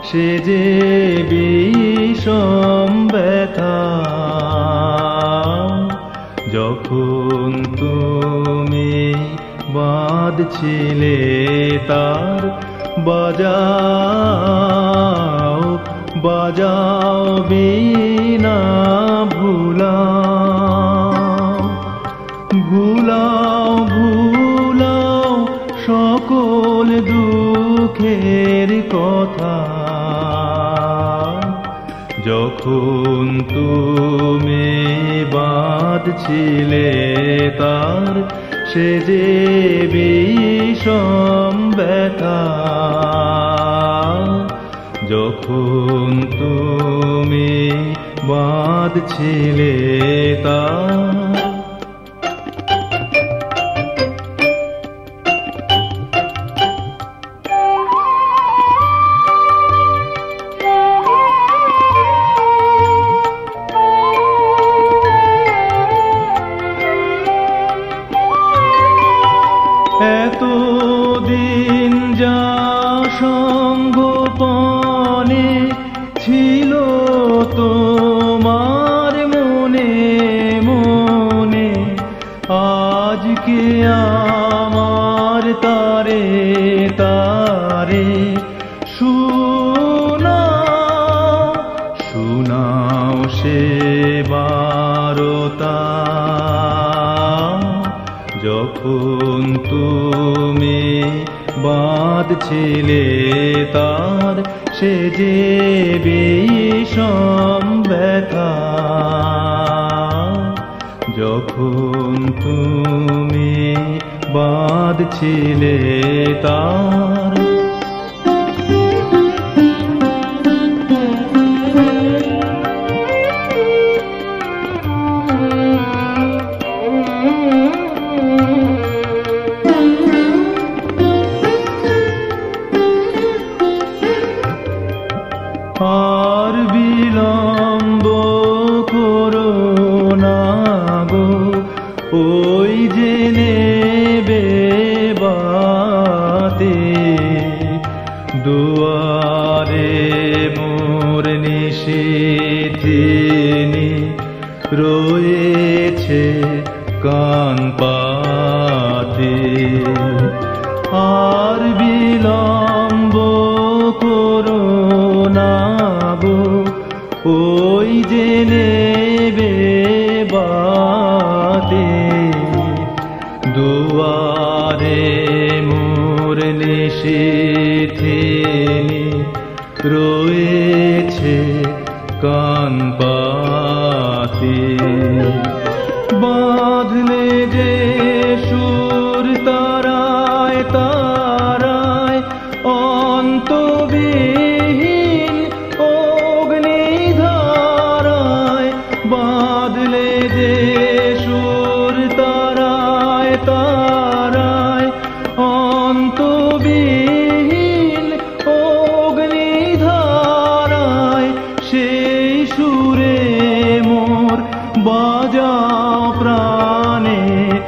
সে যে বিষম ব্যথা। যখন তুমি বাঁধছিলে তার, বাজাও বাজাও বীণা ভুলাও, ভুলাও ভুলাও সকল দুঃখের কথা। যখন তুমি বাঁধছিলে তার, সে যে বিষম ব্যথা। যখন তুমি বাঁধছিলে তার। এতদিন যা সঙ্গোপনে ছিল তোমার মনে মনে, আজকে আমার তারে তারে শোনাও, শোনাও সে বারতা। যখন তুমি বাঁধছিলে তার, সে যে বিষম ব্যথা। যখন তুমি বাঁধছিলে তার। আর বিলম্ব করো না গো, ওই যে নেবে বাতে। দুয়ারে মোর নিশিথিনী রয়েছে কান পাতে। আর বিলম্ব করো না গো, ওই যে নেবে বাতে। দুয়ারে মোর নিশিথিনী রয়েছে কান পাতে। বাঁধলে যে সুর তারায় তারায় অন্তবিহীন অগ্নিধারায়, বাঁধলে যে সুর তারায় তারায় অন্তবিহীন অগ্নিধারায়, সেই সুরে মোর বাজাও প্রাণে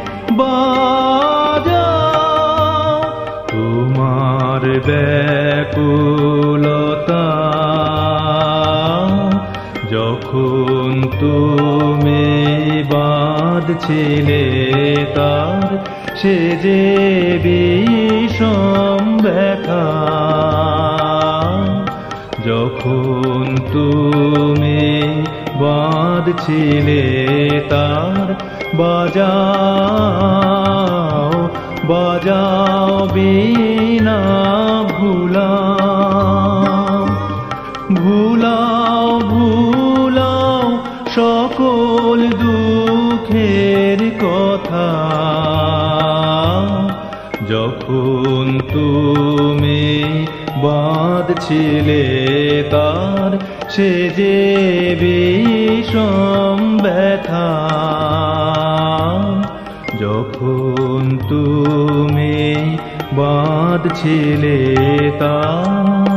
বাজাও তোমার ব্যাকুলতা। যখন তুমি বাঁধছিলে তার, সে যে বিষম ব্যথা। যখন তুমি বাঁধছিলে তার, বাজাও বাজাও বীণা ভুলাও, ভুলাও ভুলাও সকল দুঃখের কথা। যখন তুমি বাঁধছিলে তার, সে যে বিষম ব্যথা। যখন তুমি বাঁধছিলে তার।